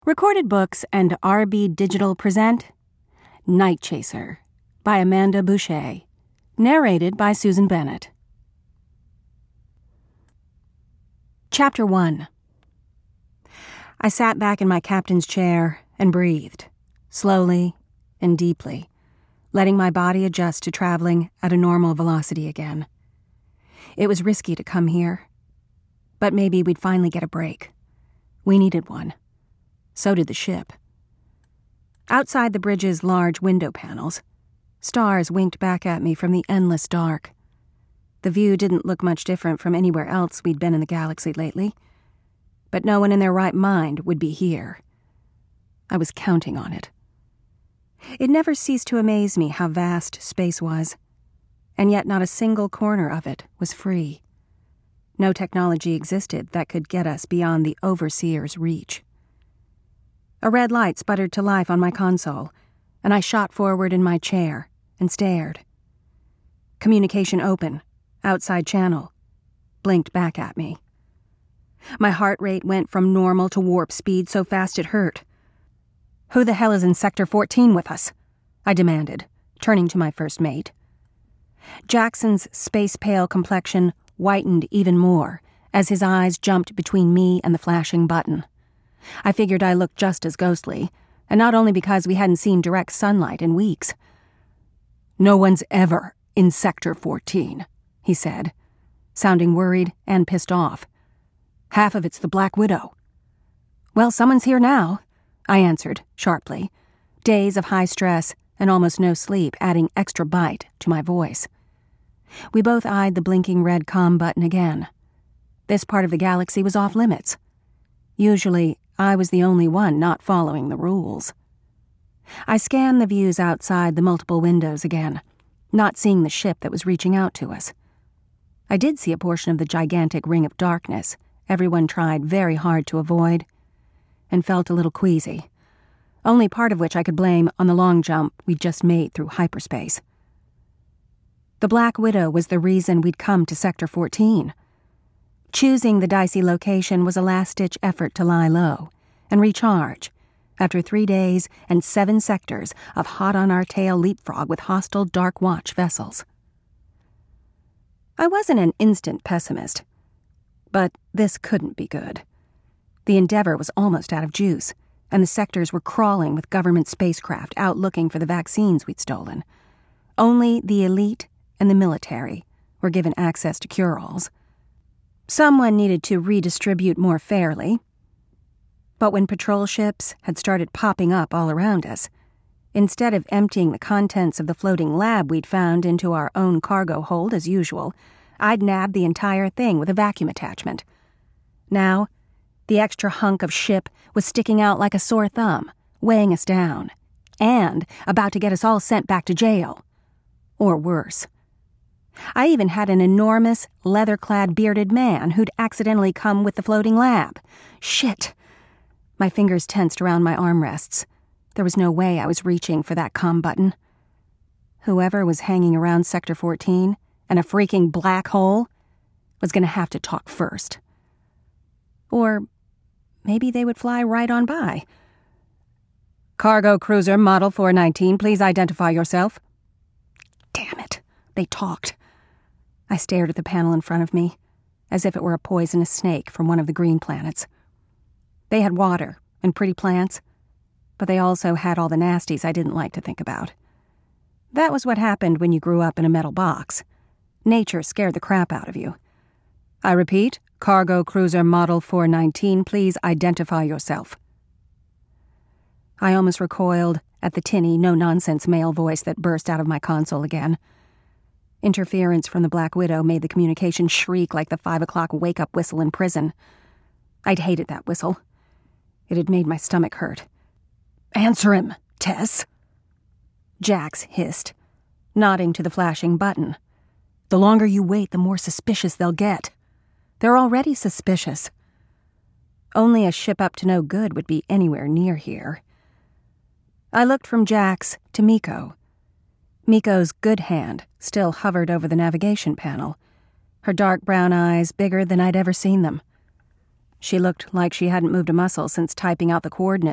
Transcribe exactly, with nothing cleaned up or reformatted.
Recorded Books and R B Digital present Night Chaser by Amanda Boucher, narrated by Susan Bennett. Chapter one. I sat back in my captain's chair and breathed, slowly and deeply, letting my body adjust to traveling at a normal velocity again. It was risky to come here, but maybe we'd finally get a break. We needed one. So did the ship. Outside the bridge's large window panels, stars winked back at me from the endless dark. The view didn't look much different from anywhere else we'd been in the galaxy lately, but no one in their right mind would be here. I was counting on it. It never ceased to amaze me how vast space was, and yet not a single corner of it was free. No technology existed that could get us beyond the Overseer's reach. A red light sputtered to life on my console, and I shot forward in my chair and stared. Communication open, outside channel, blinked back at me. My heart rate went from normal to warp speed so fast it hurt. "Who the hell is in Sector fourteen with us?" I demanded, turning to my first mate. Jackson's space-pale complexion whitened even more as his eyes jumped between me and the flashing button. I figured I looked just as ghostly, and not only because we hadn't seen direct sunlight in weeks. "No one's ever in Sector fourteen, he said, sounding worried and pissed off. "Half of it's the Black Widow." "Well, someone's here now," I answered sharply, days of high stress and almost no sleep adding extra bite to my voice. We both eyed the blinking red comm button again. This part of the galaxy was off limits. Usually, I was the only one not following the rules. I scanned the views outside the multiple windows again, not seeing the ship that was reaching out to us. I did see a portion of the gigantic ring of darkness everyone tried very hard to avoid, and felt a little queasy, only part of which I could blame on the long jump we'd just made through hyperspace. The Black Widow was the reason we'd come to Sector fourteen. Choosing the dicey location was a last-ditch effort to lie low and recharge after three days and seven sectors of hot-on-our-tail leapfrog with hostile Dark Watch vessels. I wasn't an instant pessimist, but this couldn't be good. The Endeavor was almost out of juice, and the sectors were crawling with government spacecraft out looking for the vaccines we'd stolen. Only the elite and the military were given access to cure-alls. Someone needed to redistribute more fairly. But when patrol ships had started popping up all around us, instead of emptying the contents of the floating lab we'd found into our own cargo hold as usual, I'd nabbed the entire thing with a vacuum attachment. Now, the extra hunk of ship was sticking out like a sore thumb, weighing us down, and about to get us all sent back to jail. Or worse. I even had an enormous, leather-clad bearded man who'd accidentally come with the floating lab. Shit! My fingers tensed around my armrests. There was no way I was reaching for that comm button. Whoever was hanging around Sector fourteen, and a freaking black hole, was going to have to talk first. Or maybe they would fly right on by. "Cargo cruiser model four nineteen, please identify yourself." Damn it, they talked. I stared at the panel in front of me, as if it were a poisonous snake from one of the green planets. They had water and pretty plants, but they also had all the nasties I didn't like to think about. That was what happened when you grew up in a metal box. Nature scared the crap out of you. "I repeat, cargo cruiser model four nineteen, please identify yourself." I almost recoiled at the tinny, no-nonsense male voice that burst out of my console again. Interference from the Black Widow made the communication shriek like the five o'clock wake-up whistle in prison. I'd hated that whistle. It had made my stomach hurt. "Answer him, Tess," Jax hissed, nodding to the flashing button. "The longer you wait, the more suspicious they'll get. They're already suspicious. Only a ship up to no good would be anywhere near here." I looked from Jax to Miko. Miko's good hand still hovered over the navigation panel, her dark brown eyes bigger than I'd ever seen them. She looked like she hadn't moved a muscle since typing out the coordinates